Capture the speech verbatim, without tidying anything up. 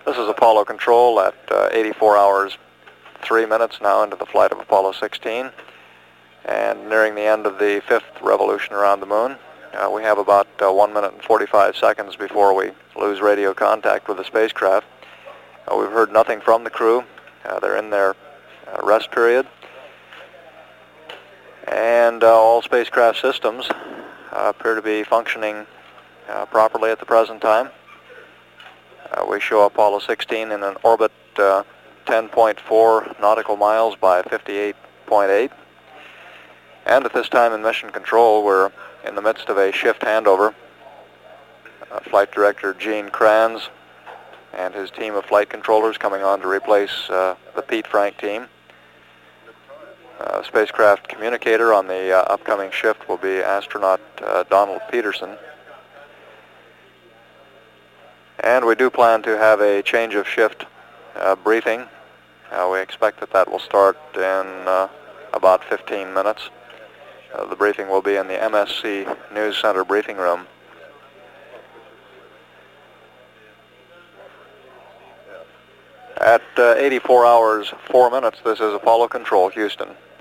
This is Apollo Control at uh, eighty-four hours, three minutes now into the flight of Apollo sixteen, and nearing the end of the fifth revolution around the moon. Uh, we have about uh, one minute and forty-five seconds before we lose radio contact with the spacecraft. Uh, we've heard nothing from the crew. Uh, they're in their uh, rest period. And uh, all spacecraft systems uh, appear to be functioning uh, properly at the present time. Uh, we show Apollo sixteen in an orbit uh, ten point four nautical miles by fifty-eight point eight. And at this time in mission control, we're in the midst of a shift handover. Uh, Flight Director Gene Kranz and his team of flight controllers coming on to replace uh, the Pete Frank team. Uh, spacecraft communicator on the uh, upcoming shift will be astronaut uh, Donald Peterson. And we do plan to have a change of shift uh, briefing. Uh, we expect that that will start in uh, about fifteen minutes. Uh, the briefing will be in the M S C News Center briefing room. At uh, eighty-four hours, four minutes, this is Apollo Control, Houston.